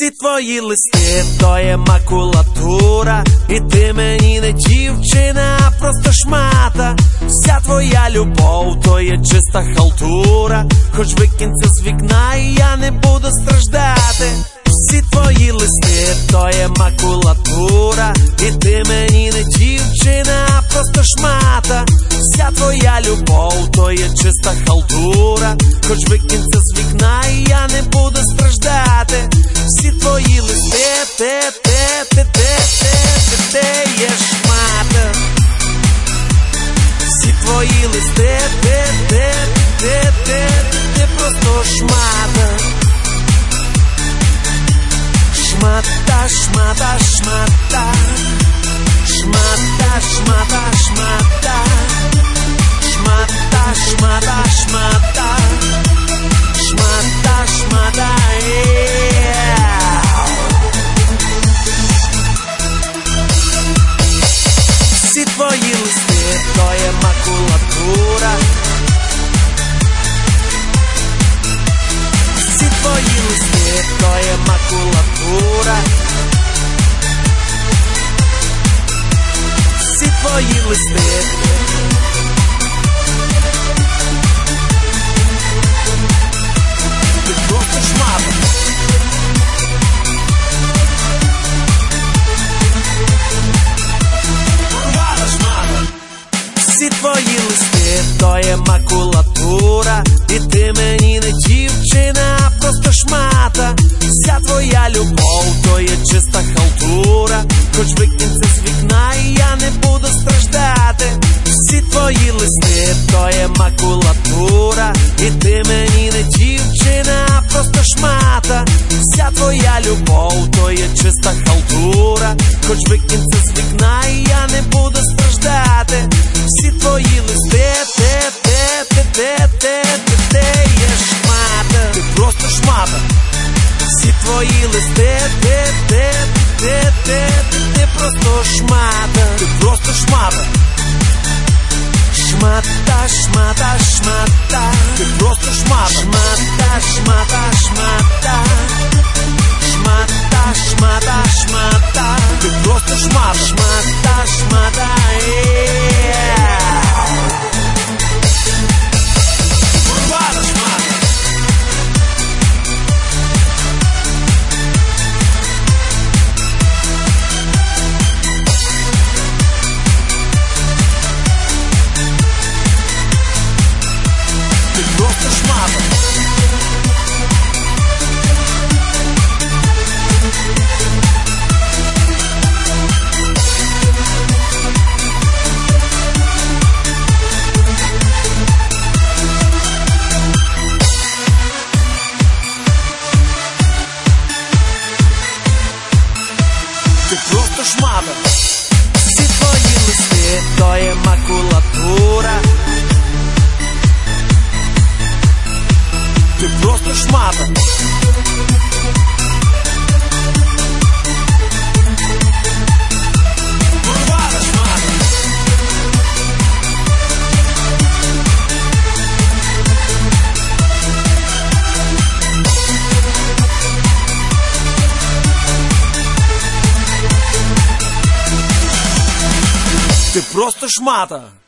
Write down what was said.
Всі твої листи – то є макулатура, і ти мені не дівчина, а просто шмата. Вся твоя любов – то є чиста халтура, хоч викинь це з вікна, і я не буду страждати. Всі твої листи – то є макулатура, і ти мені не дівчина, а просто шмата. Вся твоя любов – то є чиста халтура, хоч викинь це з вікна, і я не буду страждати. Всі твої листи – те є шмата. Всі твої листи – те просто шмата. Шмата, шмата, шмата. Шмата, шмата, шмата. Шмата, шмата, шмата. Шмата, шмата, Всі твої листи – то є макулатура. Всі твої листи – то є макулатура. Всі твої листи – ти просто шмата. Всі твої листи – то є макулатура, і ти мені не дівчина, а просто шмата. Вся твоя любов – то є чиста халтура, хоч викинь це з вікна, і я не буду страждати. Всі твої листи – то є макулатура, і ти мені не дівчина, а просто шмата. Вся твоя любов – то є чиста халтура, хоч викинь це з вікна, і я не буду страждати. Всі твої листи – те є шмата. Ти просто шмата. Всі твої листи – ти просто шмата. Ти просто шмата. Шмата, шмата, шмата. Ти просто шмата. Шмата, шмата, шмата. Шмата, шмата, шмата. Ти просто шмата. Шмата, шмата, ти просто шмата. Всі твої листи – то є макулатура. Ти просто шмата. Ти просто шмата.